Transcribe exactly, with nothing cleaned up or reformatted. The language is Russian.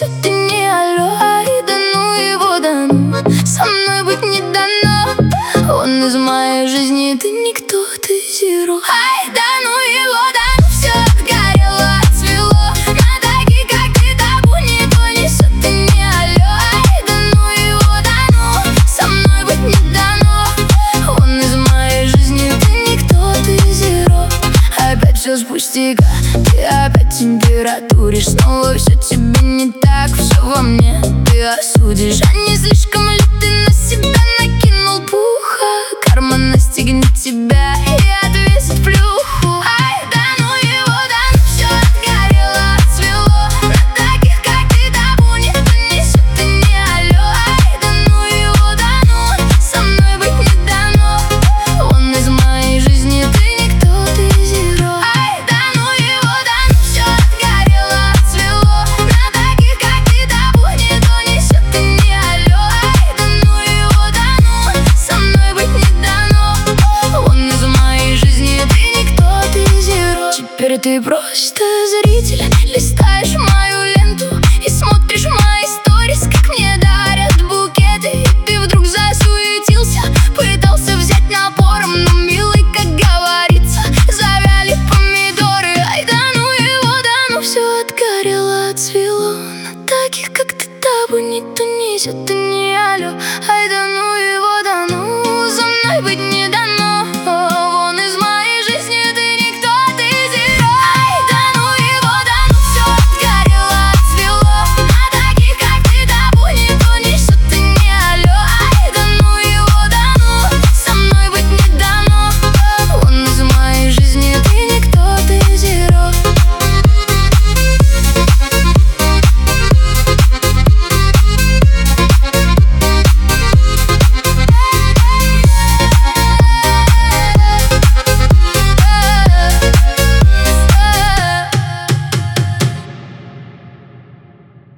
несет, ты не алло. Ай, да ну его, да ну, со мной быть не дано. Он из моей жизни, ты никто, ты зеро. Ай, да ну его, да ну, все отгорело, отцвело. На таких, как ты, табу никто несет, ты не алло. Ай, да ну его, да ну, со мной быть не дано. Он из моей жизни, ты никто, ты зеро. Опять все с пустяка, ты опять температуришь. Снова все тебе не так, все во мне ты осудишь. А не слишком ли ты на себя накинул пуха? Карма настигнет тебя и отвесит плюху. Ай, да ну его, да ну, все отгорело, отцвело. На таких, как ты, табу никто несет, ты не алло. Ай, да ну его, да ну, со мной быть не дано. Он из моей жизни, ты никто, ты зеро. Ай, да ну его, да ну, все отгорело, отцвело. На таких, как ты, табу никто несет, ты не алло. Ай, да ну его, да ну, со мной быть не дано. Он из моей жизни, ты никто, ты зеро. Теперь ты про